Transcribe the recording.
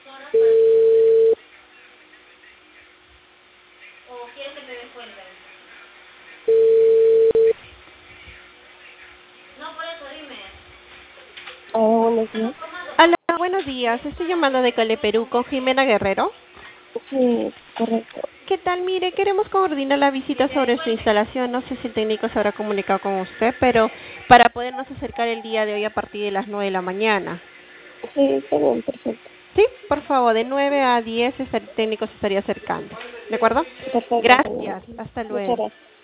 Buenos días. Hola, buenos días. Estoy llamando de Cole Perú con Jimena Guerrero. Sí, correcto. ¿Qué tal? Mire, queremos coordinar la visita sobre su instalación. No sé si el técnico se habrá comunicado con usted, pero para podernos acercar el día de hoy a partir de las 9 de la mañana. Sí, está bien, perfecto. Sí, por favor, de 9 a 10 el técnico se estaría acercando. ¿De acuerdo? Perfecto, señora. Gracias. Hasta Muchas luego. gracias.